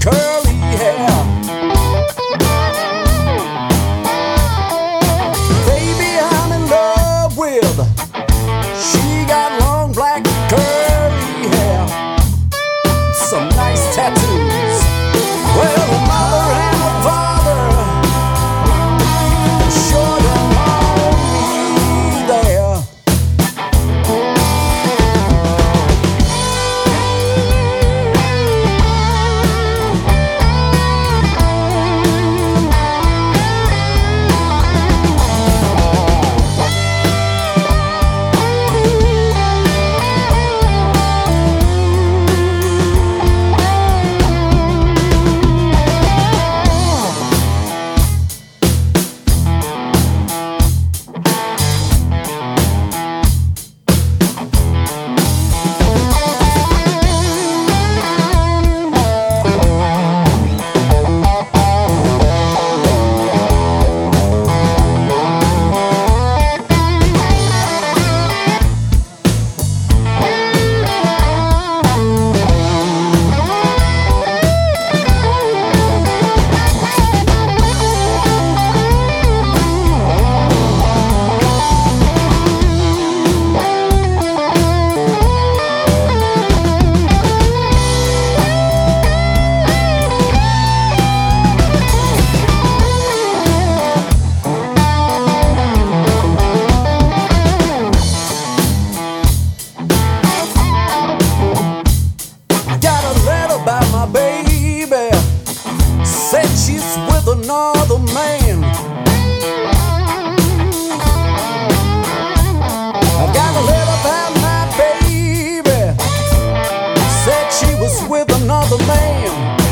curly hair. Baby, I'm in love with. She got long black curly hair, some nice tattoos. Well, her mother and her father sure don't want me there. Said she's with another man. I got a letter about my baby. Said she was with another man.